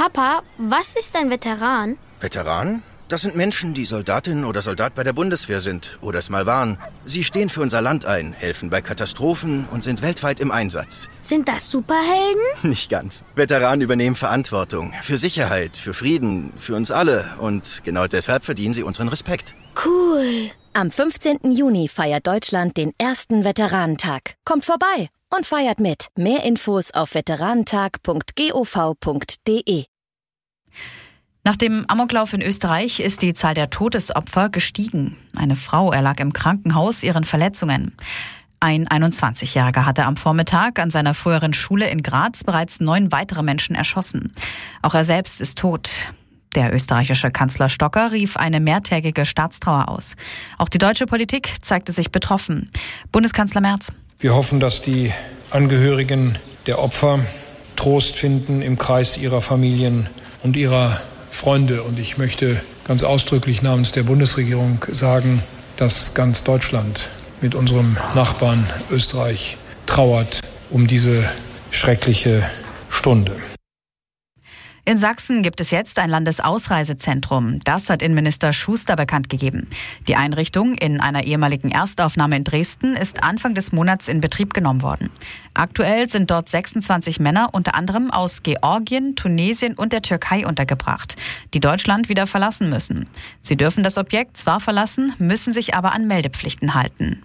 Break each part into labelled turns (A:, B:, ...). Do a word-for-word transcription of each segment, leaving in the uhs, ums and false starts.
A: Papa, was ist ein Veteran?
B: Veteran? Das sind Menschen, die Soldatin oder Soldat bei der Bundeswehr sind oder es mal waren. Sie stehen für unser Land ein, helfen bei Katastrophen und sind weltweit im Einsatz.
A: Sind das Superhelden?
B: Nicht ganz. Veteranen übernehmen Verantwortung für Sicherheit, für Frieden, für uns alle. Und genau deshalb verdienen sie unseren Respekt.
A: Cool.
C: Am fünfzehnten Juni feiert Deutschland den ersten Veteranentag. Kommt vorbei und feiert mit. Mehr Infos auf veteranentag punkt gov punkt de.
D: Nach dem Amoklauf in Österreich ist die Zahl der Todesopfer gestiegen. Eine Frau erlag im Krankenhaus ihren Verletzungen. Ein einundzwanzigjähriger hatte am Vormittag an seiner früheren Schule in Graz bereits neun weitere Menschen erschossen. Auch er selbst ist tot. Der österreichische Kanzler Stocker rief eine mehrtägige Staatstrauer aus. Auch die deutsche Politik zeigte sich betroffen. Bundeskanzler Merz.
E: Wir hoffen, dass die Angehörigen der Opfer Trost finden im Kreis ihrer Familien und ihrer Freunde. Und ich möchte ganz ausdrücklich namens der Bundesregierung sagen, dass ganz Deutschland mit unserem Nachbarn Österreich trauert um diese schreckliche Stunde.
D: In Sachsen gibt es jetzt ein Landesausreisezentrum. Das hat Innenminister Schuster bekannt gegeben. Die Einrichtung in einer ehemaligen Erstaufnahme in Dresden ist Anfang des Monats in Betrieb genommen worden. Aktuell sind dort sechsundzwanzig Männer, unter anderem aus Georgien, Tunesien und der Türkei untergebracht, die Deutschland wieder verlassen müssen. Sie dürfen das Objekt zwar verlassen, müssen sich aber an Meldepflichten halten.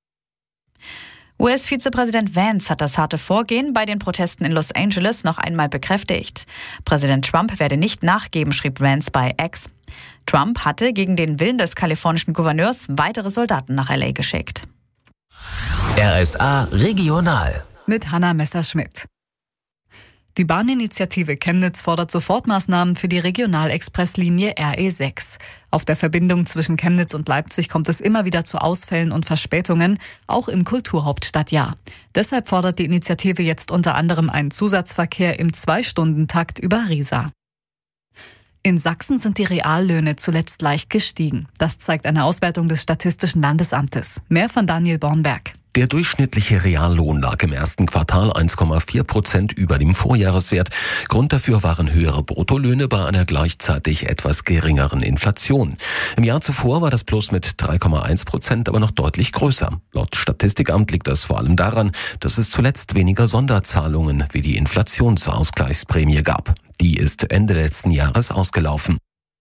D: U S-Vizepräsident Vance hat das harte Vorgehen bei den Protesten in Los Angeles noch einmal bekräftigt. Präsident Trump werde nicht nachgeben, schrieb Vance bei X. Trump hatte gegen den Willen des kalifornischen Gouverneurs weitere Soldaten nach L A geschickt.
F: R S A Regional
G: mit Hanna Messerschmidt. Die Bahninitiative Chemnitz fordert Sofortmaßnahmen für die Regionalexpresslinie R E sechs. Auf der Verbindung zwischen Chemnitz und Leipzig kommt es immer wieder zu Ausfällen und Verspätungen, auch im Kulturhauptstadtjahr. Deshalb fordert die Initiative jetzt unter anderem einen Zusatzverkehr im Zwei-Stunden-Takt über Riesa. In Sachsen sind die Reallöhne zuletzt leicht gestiegen. Das zeigt eine Auswertung des Statistischen Landesamtes. Mehr von Daniel Bornberg.
H: Der durchschnittliche Reallohn lag im ersten Quartal eins Komma vier Prozent über dem Vorjahreswert. Grund dafür waren höhere Bruttolöhne bei einer gleichzeitig etwas geringeren Inflation. Im Jahr zuvor war das Plus mit drei Komma eins Prozent aber noch deutlich größer. Laut Statistikamt liegt das vor allem daran, dass es zuletzt weniger Sonderzahlungen wie die Inflationsausgleichsprämie gab. Die ist Ende letzten Jahres ausgelaufen.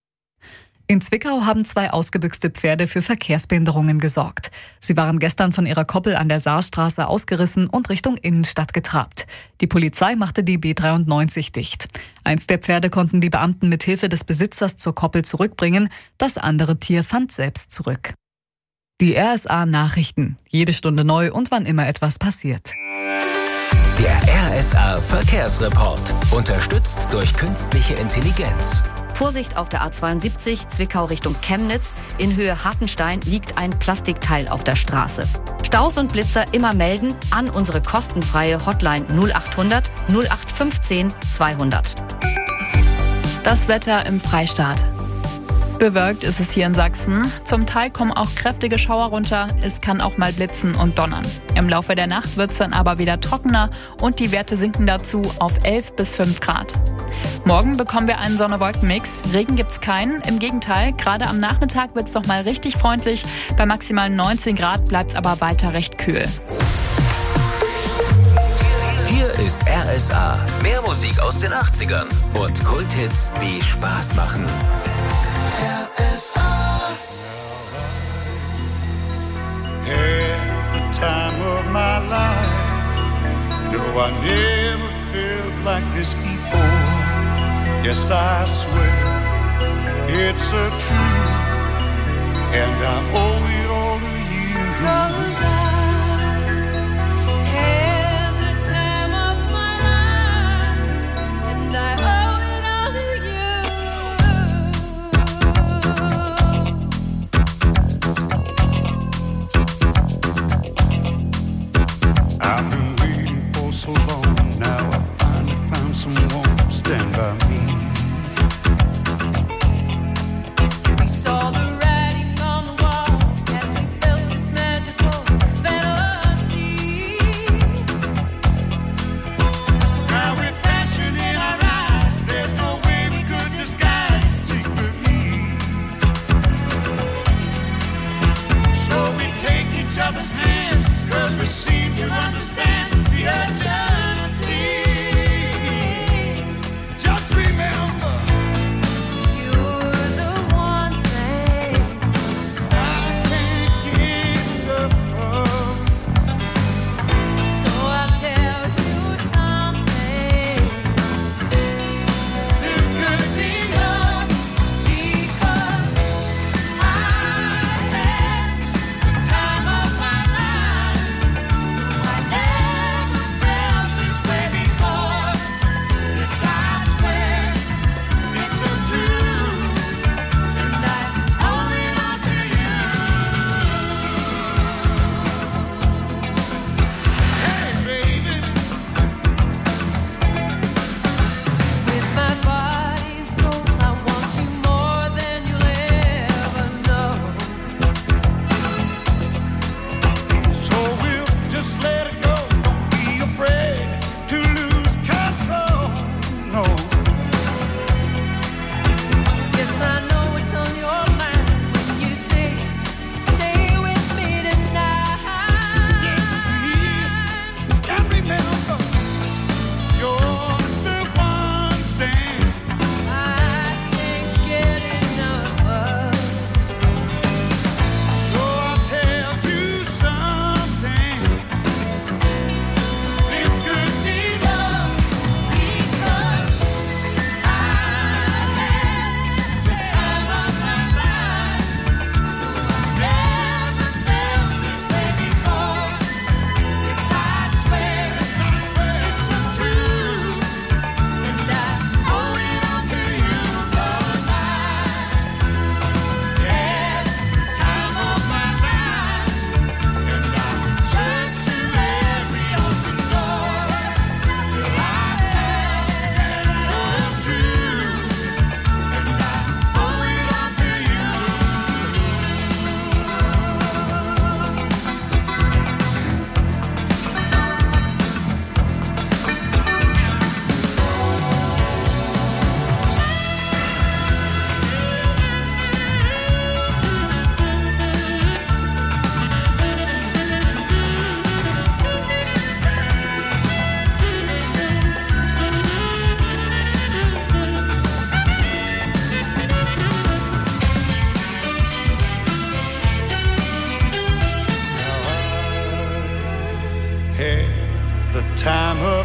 G: In Zwickau haben zwei ausgebüxte Pferde für Verkehrsbehinderungen gesorgt. Sie waren gestern von ihrer Koppel an der Saarstraße ausgerissen und Richtung Innenstadt getrabt. Die Polizei machte die B dreiundneunzig dicht. Eins der Pferde konnten die Beamten mit Hilfe des Besitzers zur Koppel zurückbringen. Das andere Tier fand selbst zurück. Die R S A Nachrichten. Jede Stunde neu und wann immer etwas passiert.
F: Der R S A Verkehrsreport. Unterstützt durch künstliche Intelligenz.
I: Vorsicht auf der A zweiundsiebzig, Zwickau Richtung Chemnitz. In Höhe Hartenstein liegt ein Plastikteil auf der Straße. Staus und Blitzer immer melden an unsere kostenfreie Hotline null achthundert null acht fünfzehn zweihundert.
J: Das Wetter im Freistaat. Bewölkt ist es hier in Sachsen. Zum Teil kommen auch kräftige Schauer runter. Es kann auch mal blitzen und donnern. Im Laufe der Nacht wird es dann aber wieder trockener und die Werte sinken dazu auf elf bis fünf Grad. Morgen bekommen wir einen Sonne-Wolken-Mix. Regen gibt's keinen. Im Gegenteil, gerade am Nachmittag wird's noch mal richtig freundlich. Bei maximal neunzehn Grad bleibt's aber weiter recht kühl.
F: Hier ist R S A. Mehr Musik aus den achtzigern und Kulthits, die Spaß machen.
K: R S A. Had the time of my life. No, I never felt like this before. Yes, I swear it's a truth, and I owe it all to you. 'Cause I had the time of my life, and I owe it all to you. I've been waiting for so long now. I finally found someone to stand by me.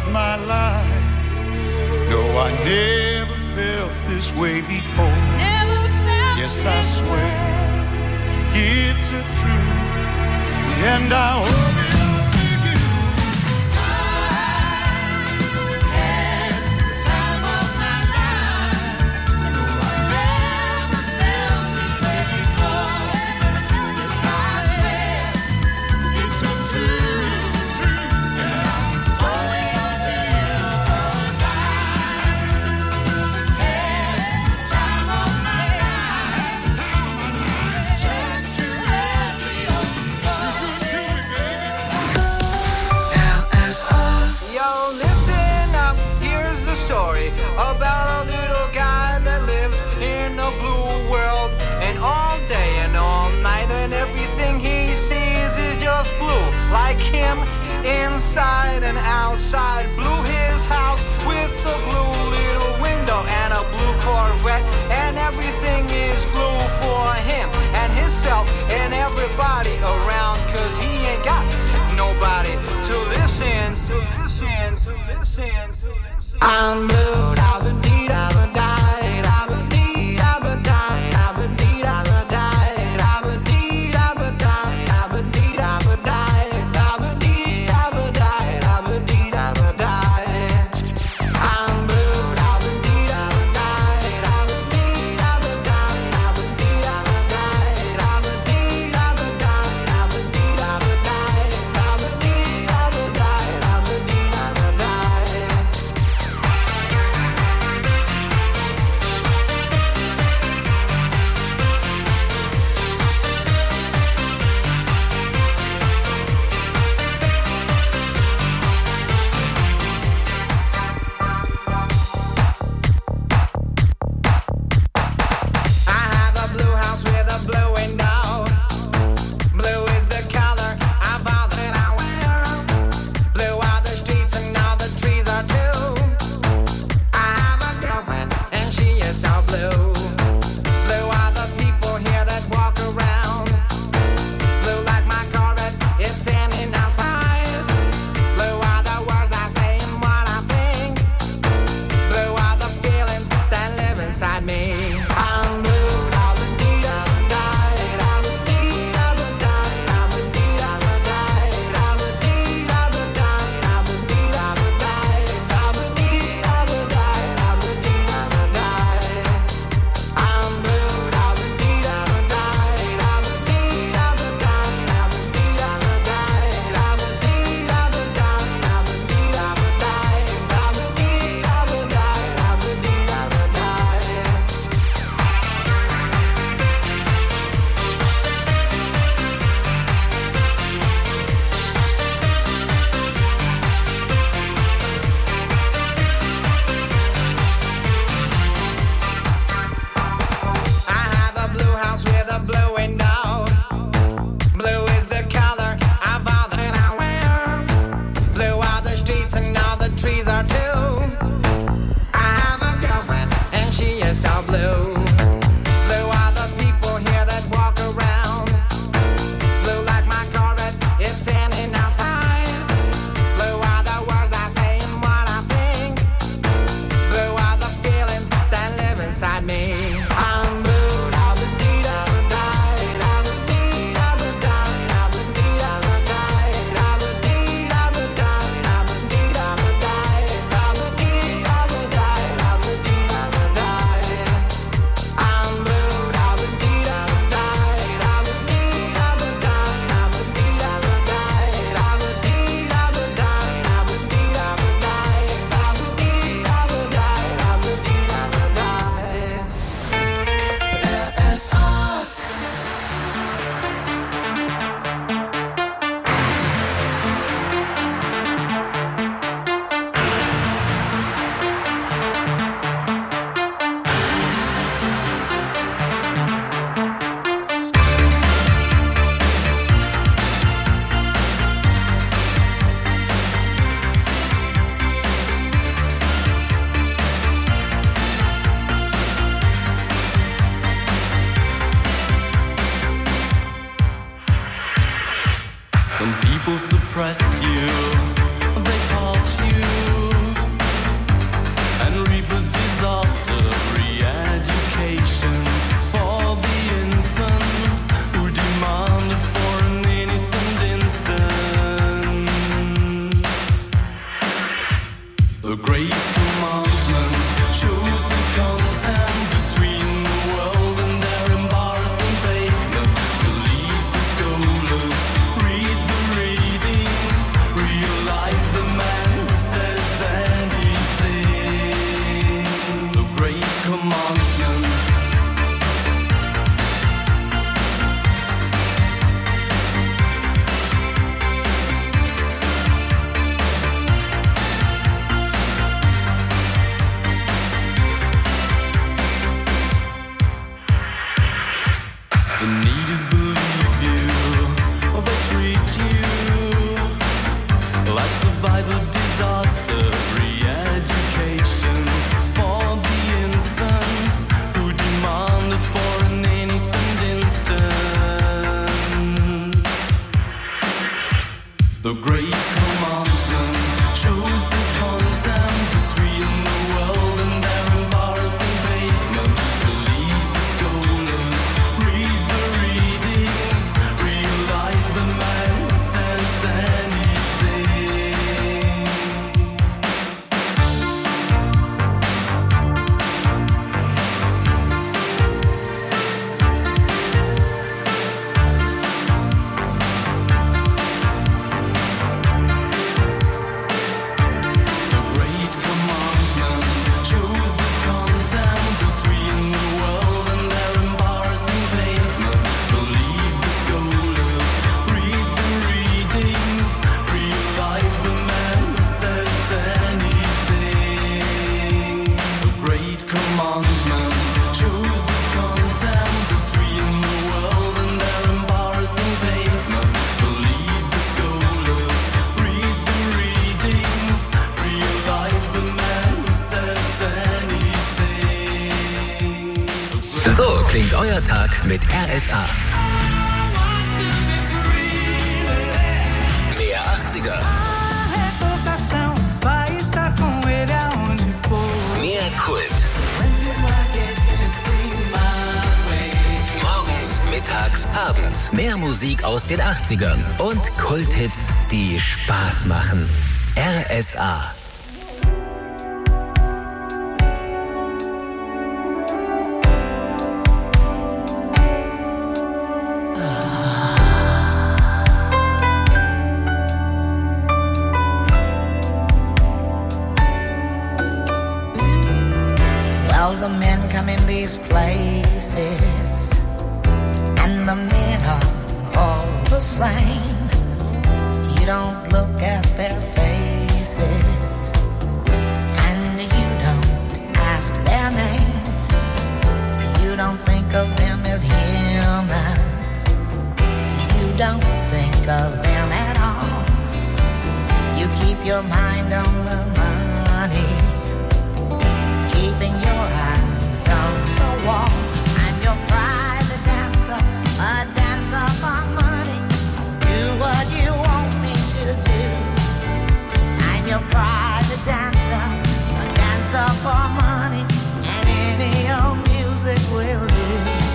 K: my life. No, I never felt this way before.
L: Never felt
K: yes, I swear it's a truth, and I hope it all to you. I had the time of my life. No, I never felt this way before. Yes, I swear it's a truth, and I owe it to you, 'cause I had the time of my life. Chance to have you.
M: L S R. Yo, listen up, here's the story about a little guy that lives in a blue world. And all day and all night, and everything he sees is just blue. Like him, inside and outside. Blue his house with a blue little window and a blue Corvette. And everything is blue for him and himself and everybody around. 'Cause he ain't got nobody to listen, to listen, to listen, to listen. I'm blue, I've indeed, I've died, I've indeed, I've died, I've indeed, I've died, I've indeed, I've died, I've indeed, I've died, I've indeed, I've died, I've indeed, I've died. I'm blue, I've indeed, I've died, I've indeed, I've died, I've indeed, I've died, I've indeed, I've died, I've indeed, I've died, I've indeed, I've died, I've indeed, I've died. I have a blue house with a blue window. Blue is the color of all that I wear. Blue are the streets and all the trees are too. I have a girlfriend and she is so blue. Blue are the people here that walk around. Blue like my Corvette, it's standing outside. Blue are the words I say and what I think. Blue are the feelings that live inside me. I'm blue, I've indeed, I've died, I've indeed, I've died, I've indeed, I've died, I've indeed, I've died, I've indeed, I've died, I've indeed, I've died, I've indeed, I've died. I'm blue, I've indeed, I've died, I've indeed, I've died, I've indeed, I've died, I've indeed, I've died, I've indeed, I've died, I've indeed, I've died, I've indeed, I've died.
F: So klingt euer Tag mit R S A. Mehr achtziger. Mehr Kult. Morgens, mittags, abends. Mehr Musik aus den achtzigern und Kulthits, die Spaß machen. R S A.
L: The men come in these places, and the men are all the same. You don't look at their faces, and you don't ask their names. You don't think of them as human. You don't think of them at all. You keep your mind on the money, keeping your eyes on the wall. I'm your private dancer, a dancer for money. Do what you want me to do. I'm your private dancer, a dancer for money, and any old music will do.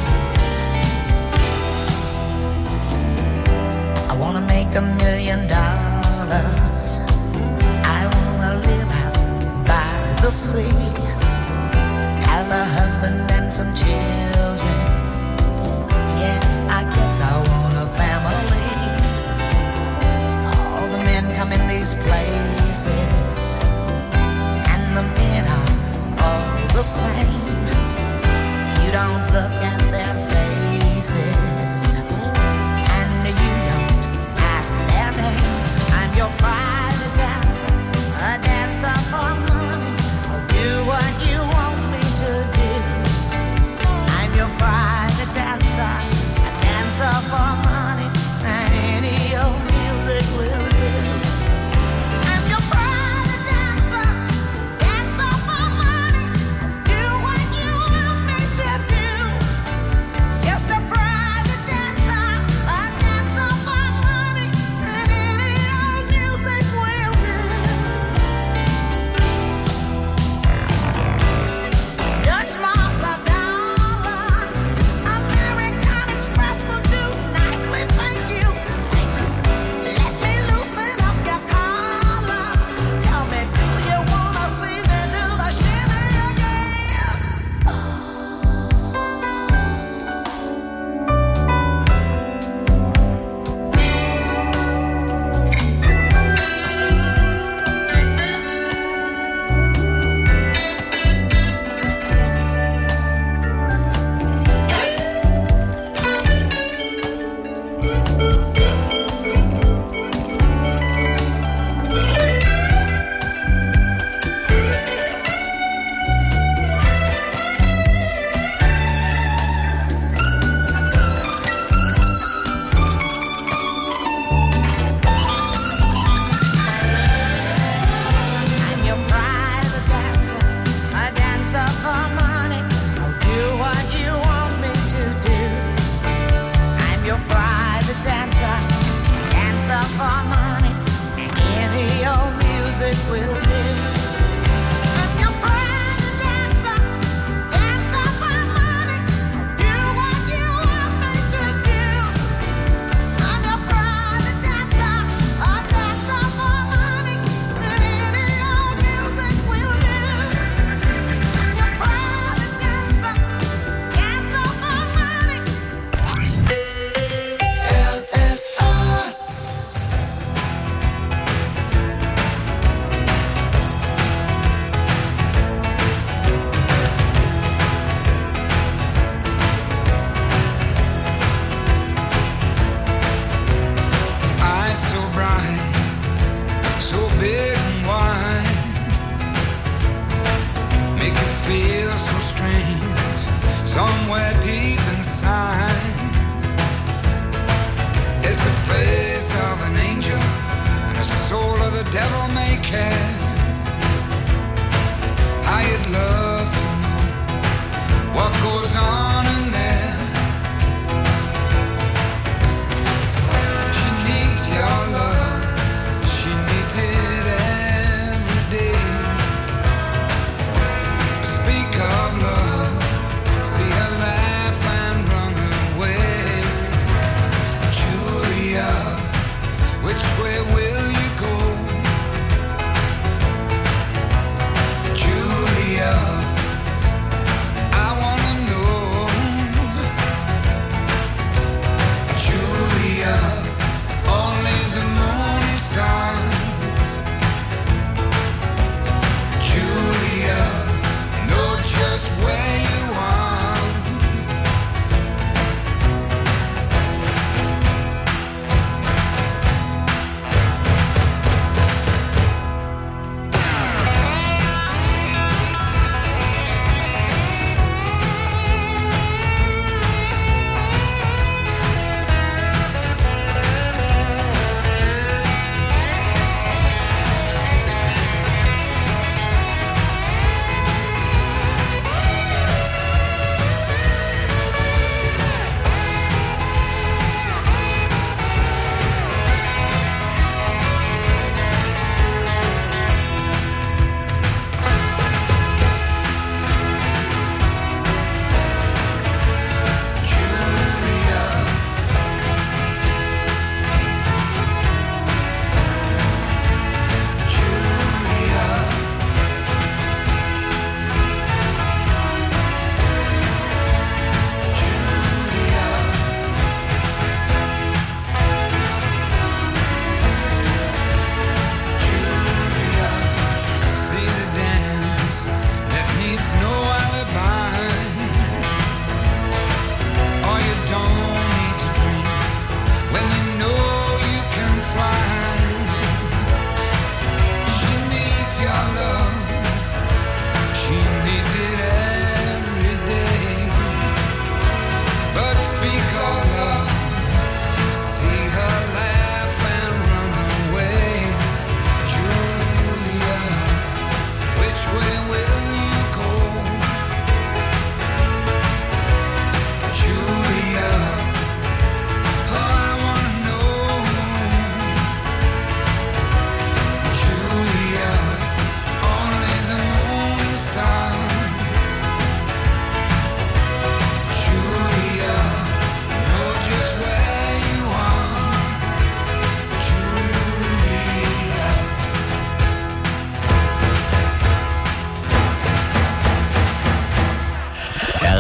L: I wanna make a million dollars. I wanna live out by the sea, have a husband and some children. Yeah, I guess I want a family. All the men come in these places, and the men are all the same. You don't look at their faces, and you don't ask their name. I'm your private dancer, a dancer for money. I'll do what you want me to do. I'm your private dancer, a dancer for money, and any old music will do. I'm your private dancer, dancer for money. Do what you want me to do.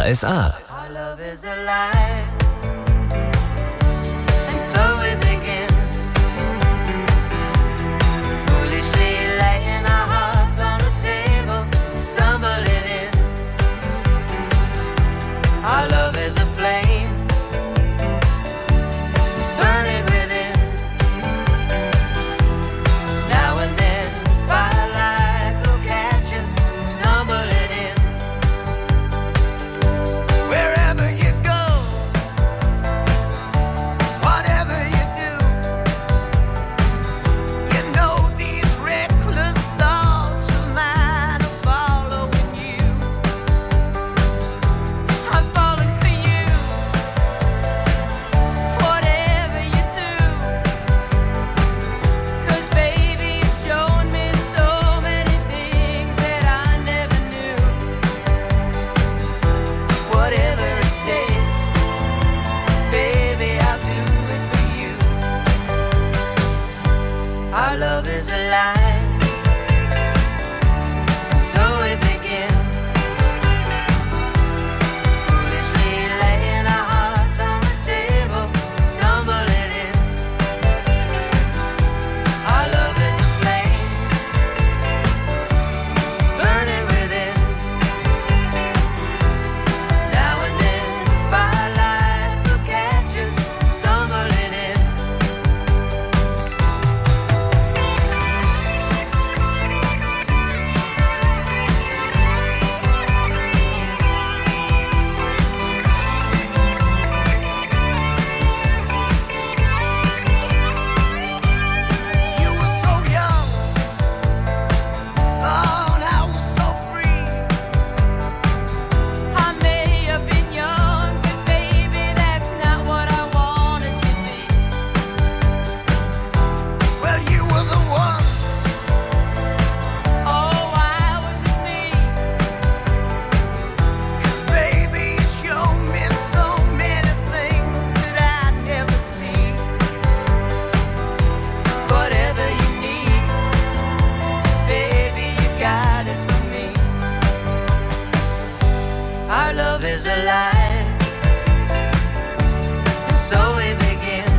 F: S A.
N: Our love is a flame, burning within. Now and then, firelight will catch us, stumbling in. Wherever you go, whatever you do, you know these reckless thoughts of mine are following you. I'm falling for you, whatever you do. 'Cause baby, you've shown me so many things that I never knew. Whatever it takes, baby, I'll do it for you. Our love is alive, and so we begin. Foolishly laying our hearts on the table, stumbling in. Our love is a flame, burning within. Now and then, firelight will catch us, stumbling in. You were so young, oh, and I was so free. I may have been young, but baby, that's not what I wanted to be. Well, you were the one. Oh, why was it me? 'Cause baby, you showed me so many things that I'd never see. Whatever you need, baby, you got it for me. Our love is alive, and so we begin.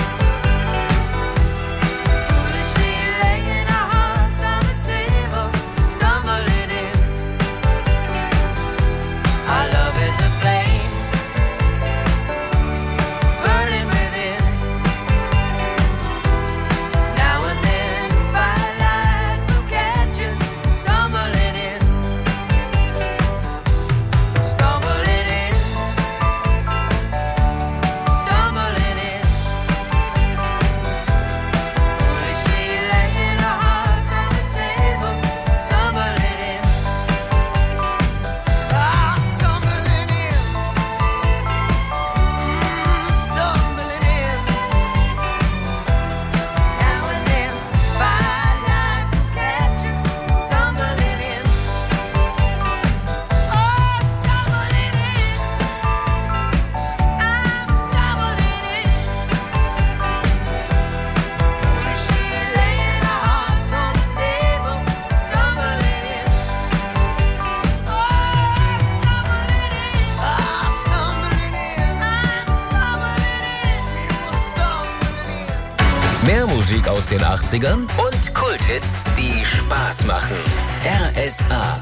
N: Foolishly laying our hearts on the table, stumbling in. Our love is a flame, burning within. Now and then, firelight will catch us, stumbling in. Stumbling in. Stumbling in. Foolishly laying our hearts on the table, stumbling in. Ah, stumbling in. Mm, stumbling in. Now and then, firelight will catch us, stumbling in. Oh, stumbling in. I'm stumbling in. Foolishly laying our hearts on the table, stumbling in. Oh, stumbling in. Ah, stumbling in. I'm stumbling in. We were stumbling in.
F: Mehr Musik aus den achtzigern und Kulthits, die Spaß machen. R S A.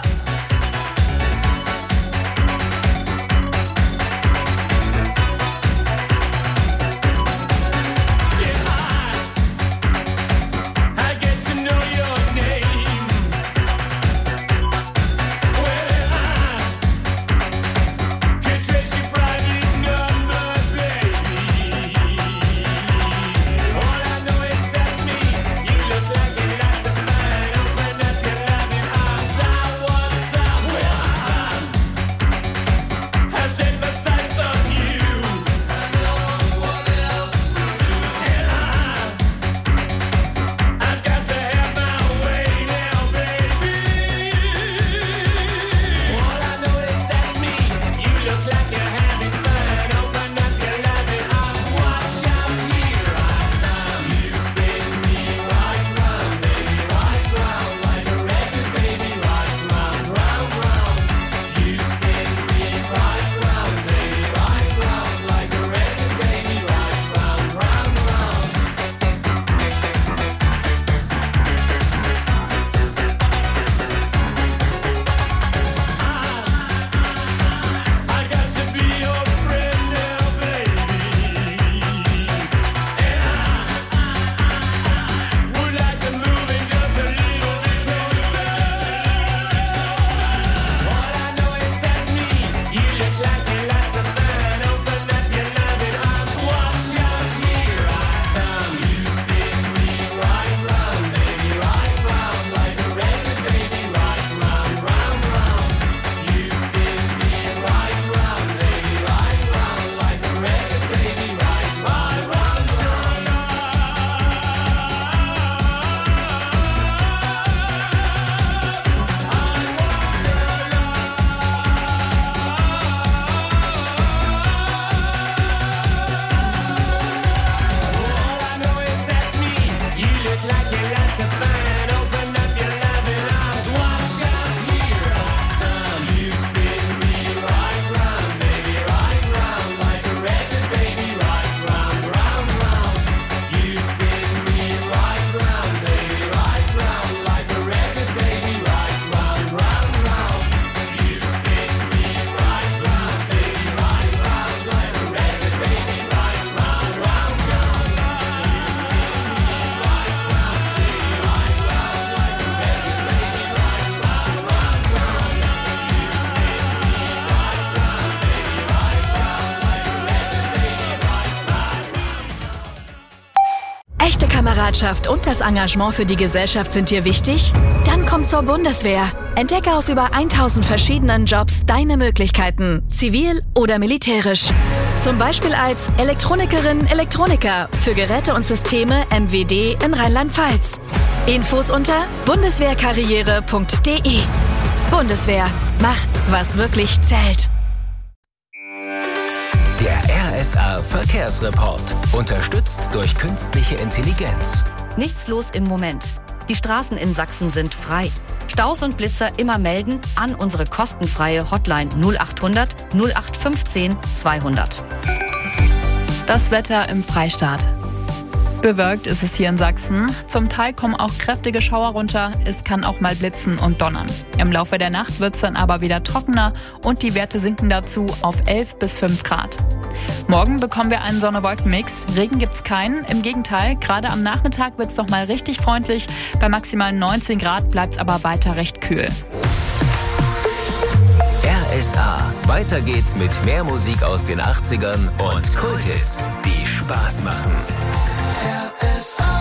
N: I get to know your name. Well, I can trace your private number, baby. All I know is that's me. You look like a lot of mine. Open up your loving arms. I want
O: Rufbereitschaft und das Engagement für die Gesellschaft sind dir wichtig? Dann komm zur Bundeswehr. Entdecke aus über tausend verschiedenen Jobs deine Möglichkeiten, zivil oder militärisch. Zum Beispiel als Elektronikerin, Elektroniker für Geräte und Systeme M W D in Rheinland-Pfalz. Infos unter bundeswehrkarriere punkt de. Bundeswehr, mach, was wirklich zählt.
F: Der R S A Verkehrsreport. Unterstützt durch künstliche Intelligenz.
I: Nichts los im Moment. Die Straßen in Sachsen sind frei. Staus und Blitzer immer melden an unsere kostenfreie Hotline null achthundert null acht fünfzehn zweihundert.
J: Das Wetter im Freistaat. Bewölkt ist es hier in Sachsen. Zum Teil kommen auch kräftige Schauer runter. Es kann auch mal blitzen und donnern. Im Laufe der Nacht wird es dann aber wieder trockener und die Werte sinken dazu auf elf bis fünf Grad. Morgen bekommen wir einen Sonne-Wolken-Mix. Regen gibt's keinen. Im Gegenteil, gerade am Nachmittag wird's noch mal richtig freundlich. Bei maximal neunzehn Grad bleibt's aber weiter recht kühl.
F: R S A. Weiter geht's mit mehr Musik aus den achtzigern und Kulthits, die Spaß machen.
N: R S A.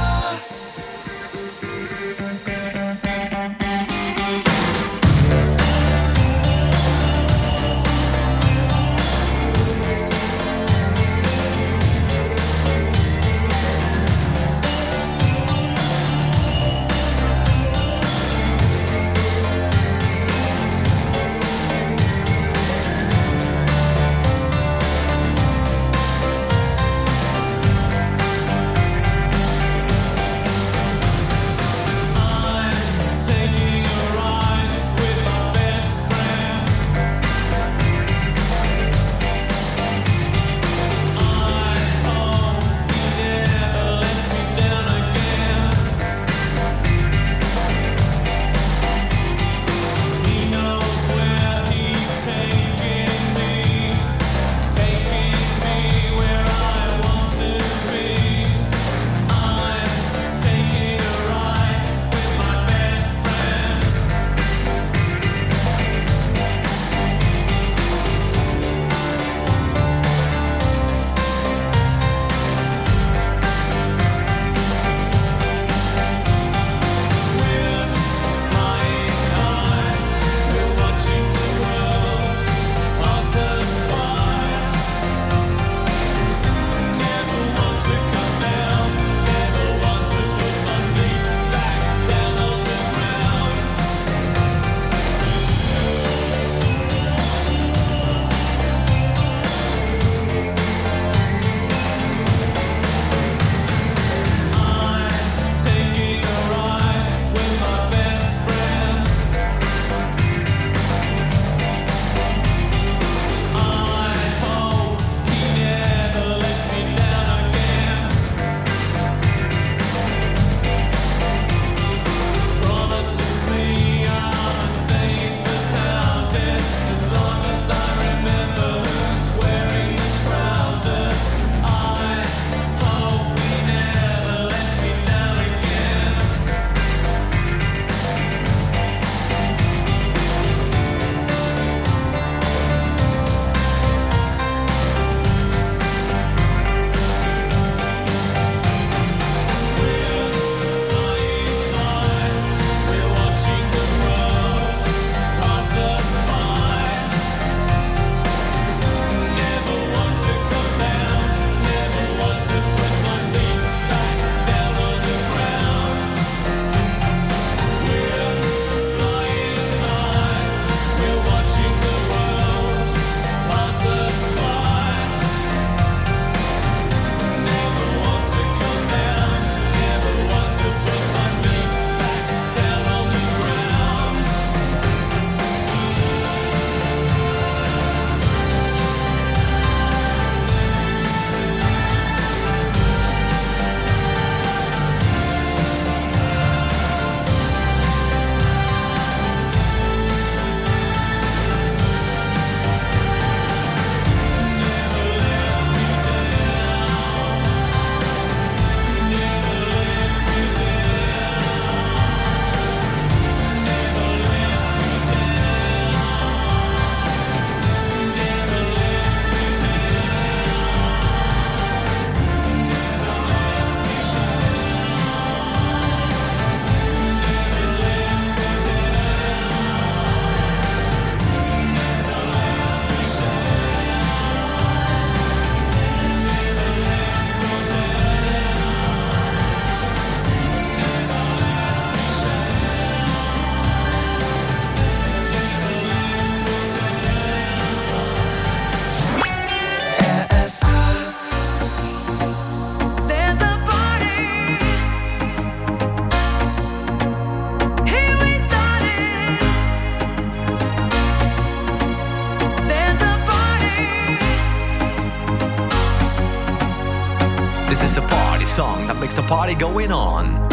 P: song that makes the party going on.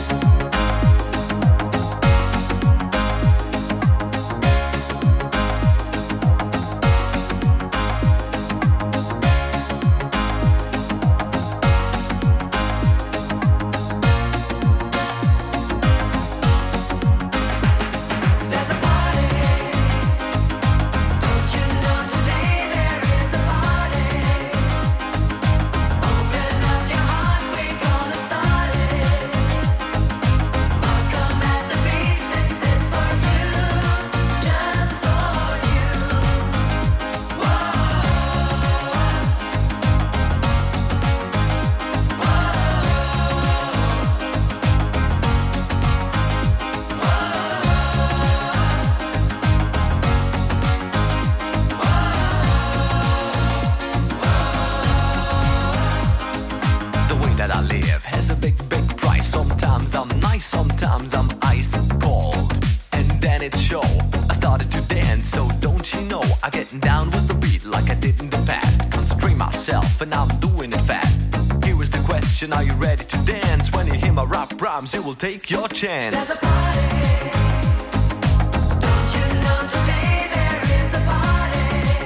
Q: Sometimes I'm ice cold, and then it's show. I started to dance, so don't you know? I get down with the beat like I did in the past. Concentrate myself, and I'm doing it fast. Here is the question: are you ready to dance? When you hear my rap rhymes, you will take your chance. There's a party. Don't you know today there is a party?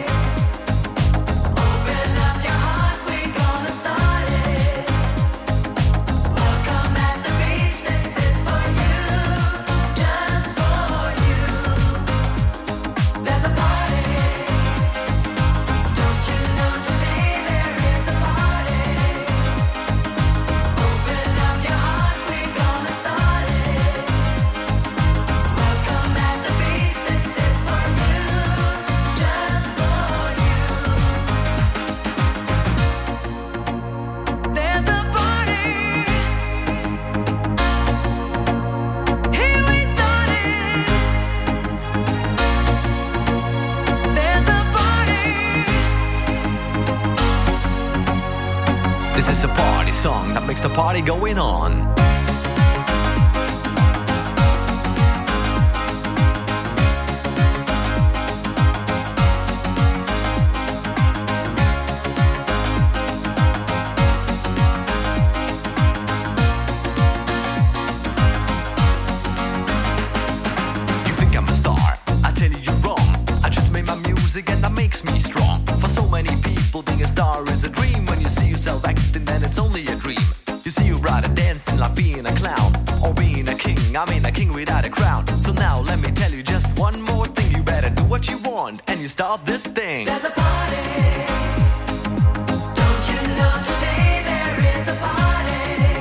Q: Open up your heart, we're gonna start it. Welcome at the beach, this is for you, just for you. There's a party. Don't you know today there is a party? Open up your heart, we're gonna start it. Welcome at the beach, this is for you, just for you. There's a party. Here we started. There's a party. This is a party song that makes the party going on. You think I'm a star? I tell you you're wrong. I just made my music and that makes me strong. For so many people, being a star is a dream. When you see yourself acting, then it's only a dream. You see, you'd rather dancing like being a clown or being a king. I mean, a king without a crown. So now let me tell you just one more thing. You better do what you want and you start this thing. There's a party. Don't you know today there is a party?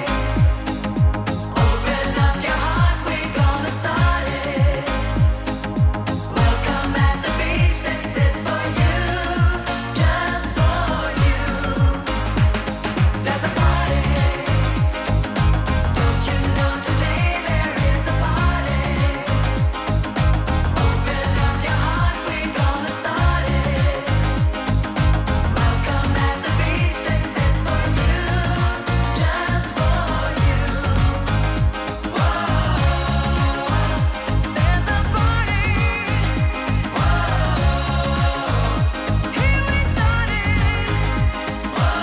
Q: Open up your heart, we're gonna start it. Welcome at the beach, this is for you, just for you. There's a party. Don't you know today there is a party? Open up your heart, we're gonna start it. Welcome at the beach, this is for you, just for you. Whoa, there's a party. Whoa, here we started. Whoa,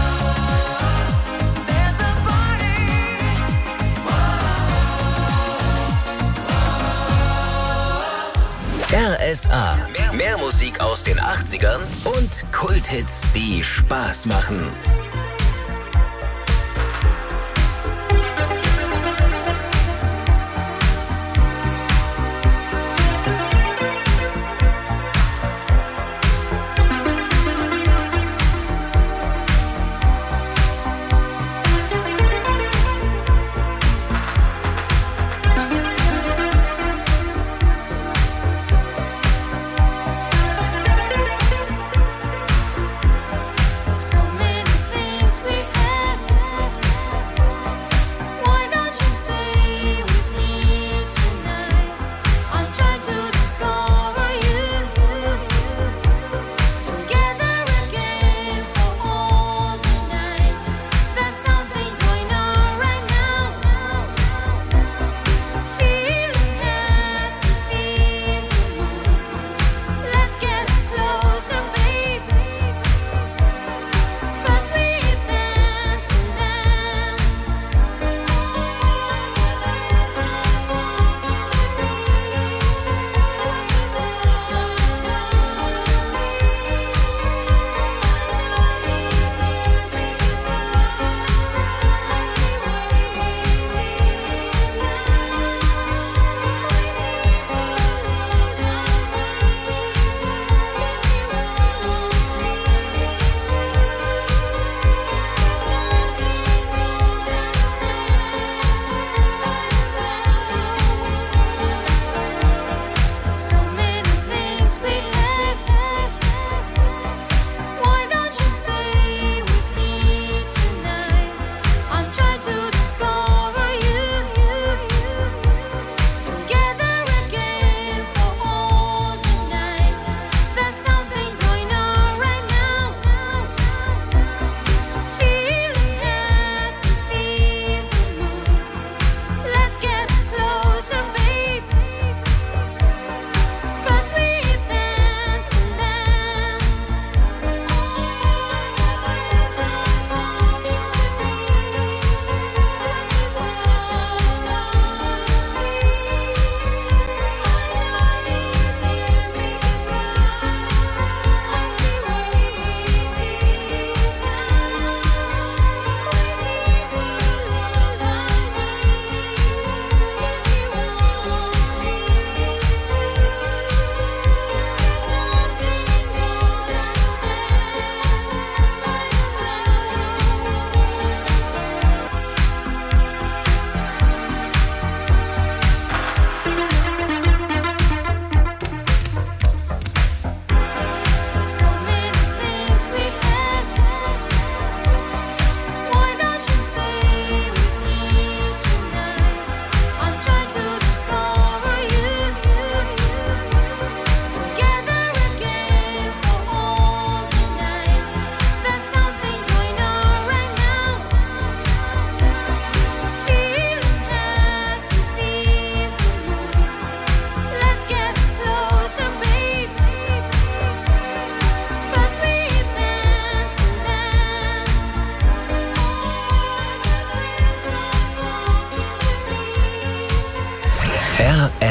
Q: there's a party.
F: R S A. Mehr Musik aus den achtzigern und Kulthits, die Spaß machen.
R: So many things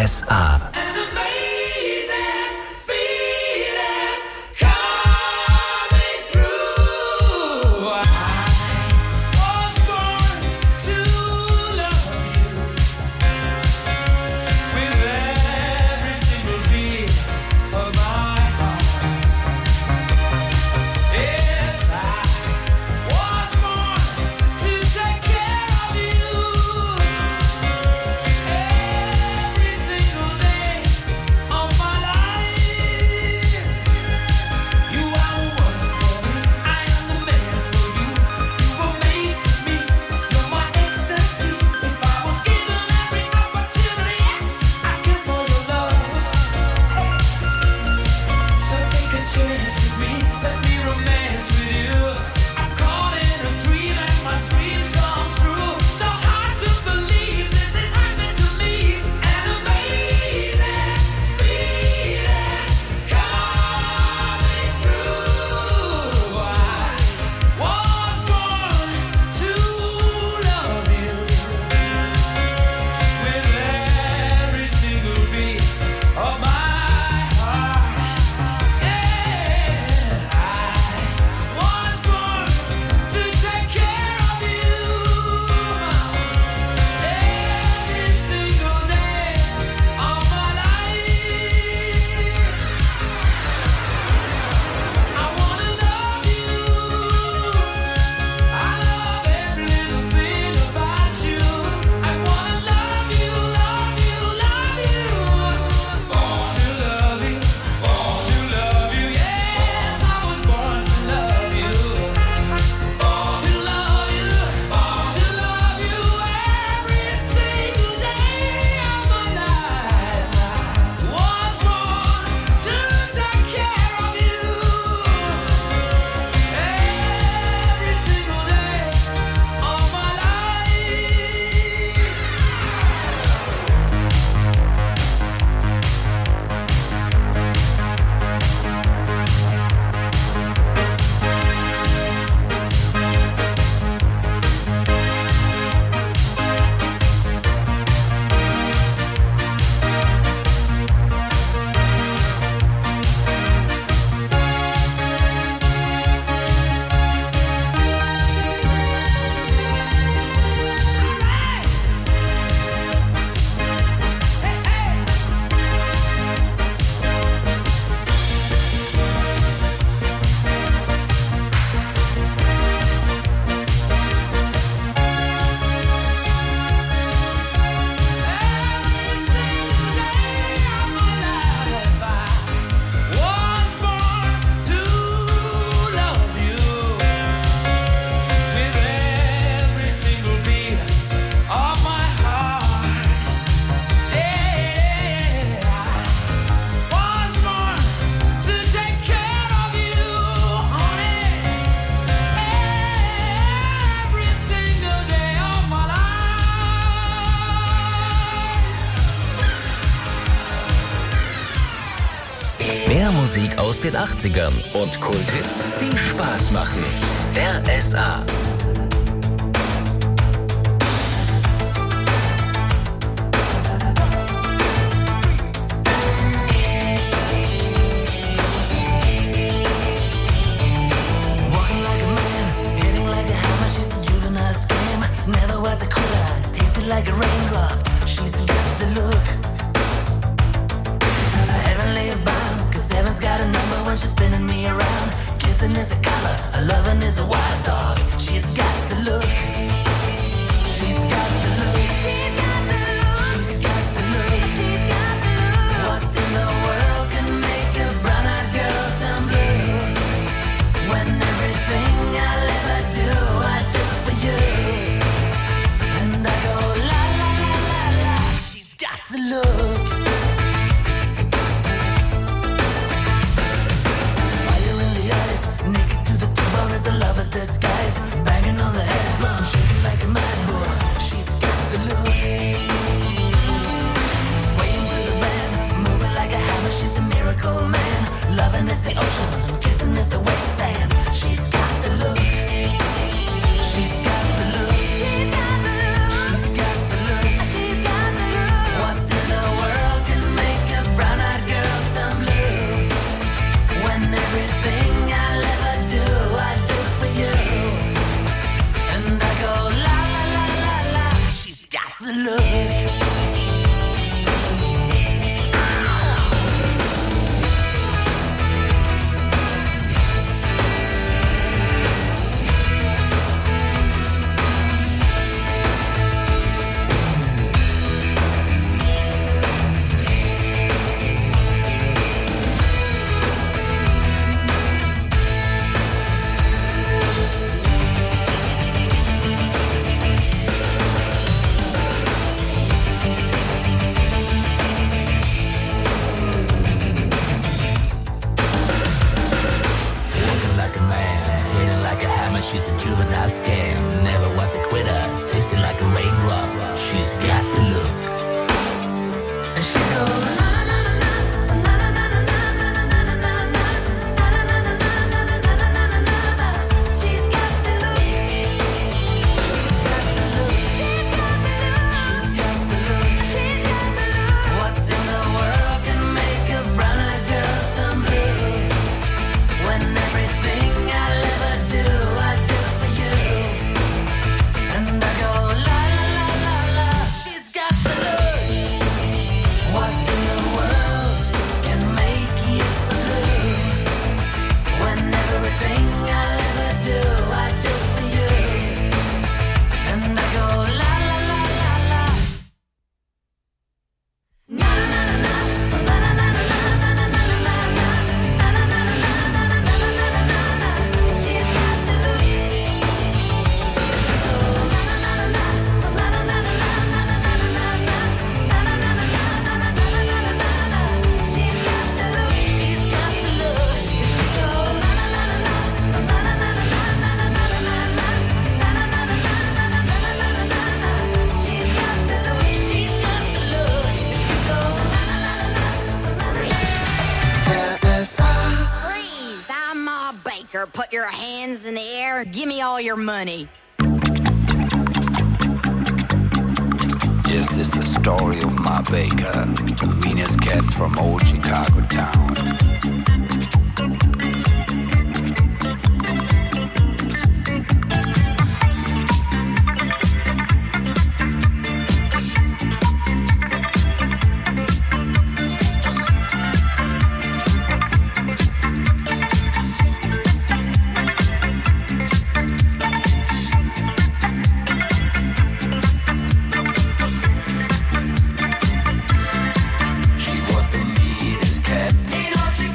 F: S A. Mehr Musik aus den achtzigern und Kulthits, die Spaß machen. R S A.
L: Like a raindrop, she's got the look. Heavenly bound, cause heaven's got a number when she's spinning me around. Kissing is a color, a loving is a wild dog. She's got the look. She's got the look. She's got the look. She's got the look. She's got the look. What in the world can make a brown-eyed girl turn blue? When everything I'll ever do, I do for you. And I go la la la la la. She's got the look. Fire in the eyes, naked to the bone as a lover's disguise. Banging on the head drum,
R: She's a juvenile scam, never was a quitter, tasting like a raindrop. She's got the look. And she goes.
S: Put your hands in the air and give me all your money.
T: This is the story of Ma Baker, the meanest cat from old Chicago town.
R: She was the meanest cat.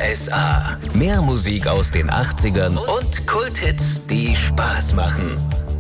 F: S A. Mehr Musik aus den achtzigern und Kulthits, die Spaß machen.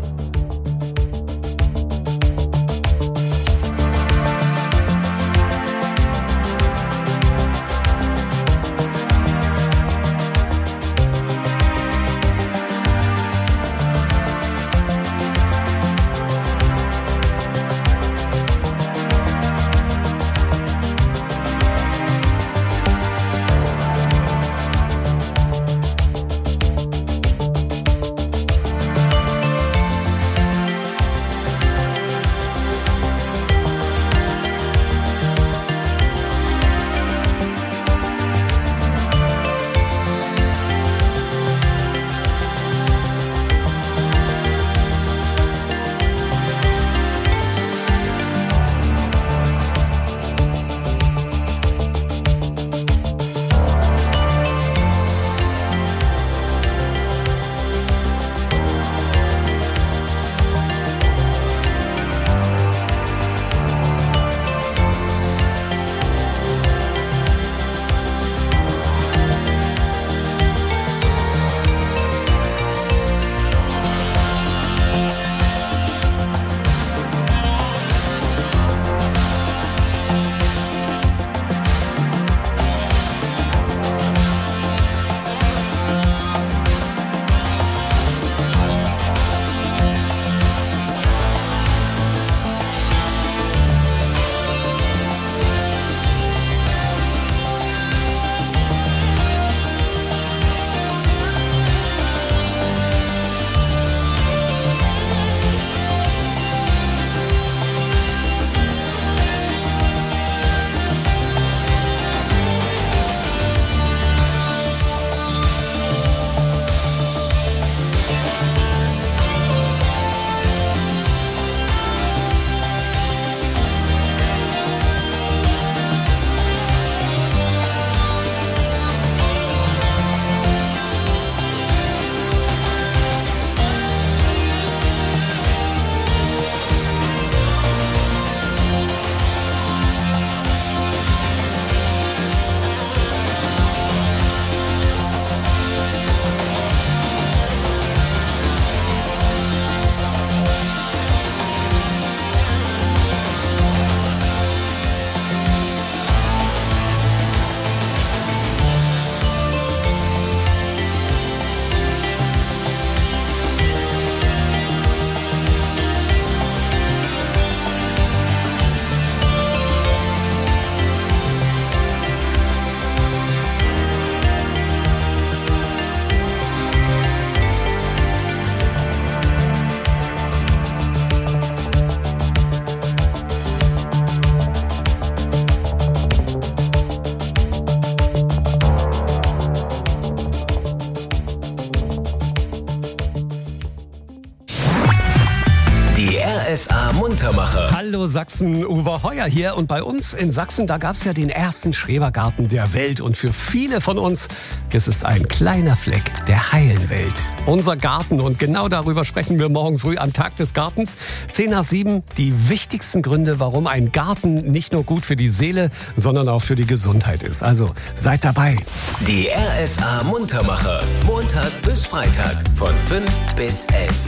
F: R S A Muntermacher.
U: Hallo Sachsen, Uwe Heuer hier. Und bei uns in Sachsen, da gab es ja den ersten Schrebergarten der Welt. Und für viele von uns ist es ein kleiner Fleck der heilen Welt. Unser Garten. Und genau darüber sprechen wir morgen früh am Tag des Gartens. zehn nach sieben, die wichtigsten Gründe, warum ein Garten nicht nur gut für die Seele, sondern auch für die Gesundheit ist. Also seid dabei.
F: Die R S A Muntermacher. Montag bis Freitag von fünf bis elf.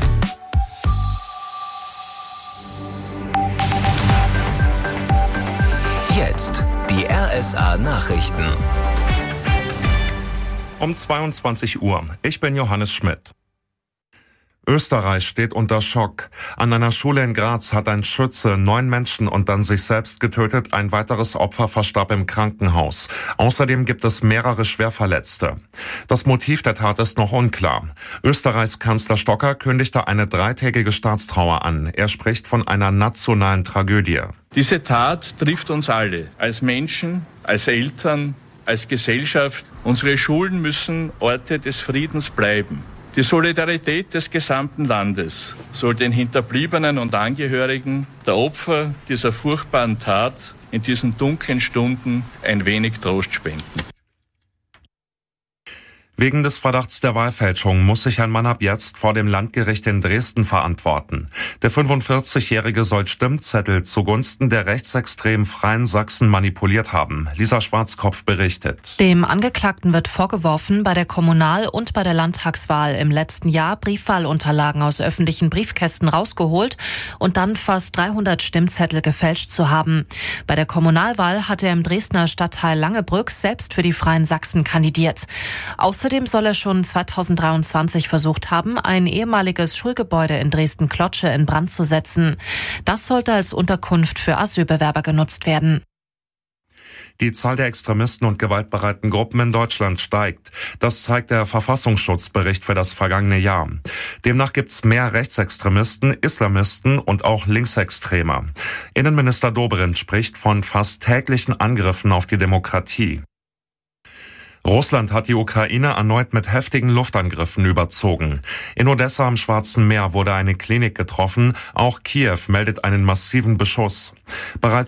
F: Jetzt die R S A Nachrichten.
V: Um zweiundzwanzig Uhr. Ich bin Johannes Schmidt. Österreich steht unter Schock. An einer Schule in Graz hat ein Schütze neun Menschen und dann sich selbst getötet. Ein weiteres Opfer verstarb im Krankenhaus. Außerdem gibt es mehrere Schwerverletzte. Das Motiv der Tat ist noch unklar. Österreichs Kanzler Stocker kündigte eine dreitägige Staatstrauer an. Er spricht von einer nationalen Tragödie.
W: Diese Tat trifft uns alle. Als Menschen, als Eltern, als Gesellschaft. Unsere Schulen müssen Orte des Friedens bleiben. Die Solidarität des gesamten Landes soll den Hinterbliebenen und Angehörigen der Opfer dieser furchtbaren Tat in diesen dunklen Stunden ein wenig Trost spenden.
V: Wegen des Verdachts der Wahlfälschung muss sich ein Mann ab jetzt vor dem Landgericht in Dresden verantworten. Der fünfundvierzigjährige soll Stimmzettel zugunsten der rechtsextremen Freien Sachsen manipuliert haben. Lisa Schwarzkopf berichtet.
A: Dem Angeklagten wird vorgeworfen, bei der Kommunal- und bei der Landtagswahl im letzten Jahr Briefwahlunterlagen aus öffentlichen Briefkästen rausgeholt und dann fast dreihundert Stimmzettel gefälscht zu haben. Bei der Kommunalwahl hat er im Dresdner Stadtteil Langebrück selbst für die Freien Sachsen kandidiert. Außerdem soll er schon zweitausenddreiundzwanzig versucht haben, ein ehemaliges Schulgebäude in Dresden-Klotsche in Brand zu setzen. Das sollte als Unterkunft für Asylbewerber genutzt werden.
V: Die Zahl der Extremisten und gewaltbereiten Gruppen in Deutschland steigt. Das zeigt der Verfassungsschutzbericht für das vergangene Jahr. Demnach gibt's mehr Rechtsextremisten, Islamisten und auch Linksextreme. Innenminister Dobrindt spricht von fast täglichen Angriffen auf die Demokratie. Russland hat die Ukraine erneut mit heftigen Luftangriffen überzogen. In Odessa am Schwarzen Meer wurde eine Klinik getroffen. Auch Kiew meldet einen massiven Beschuss. Bereits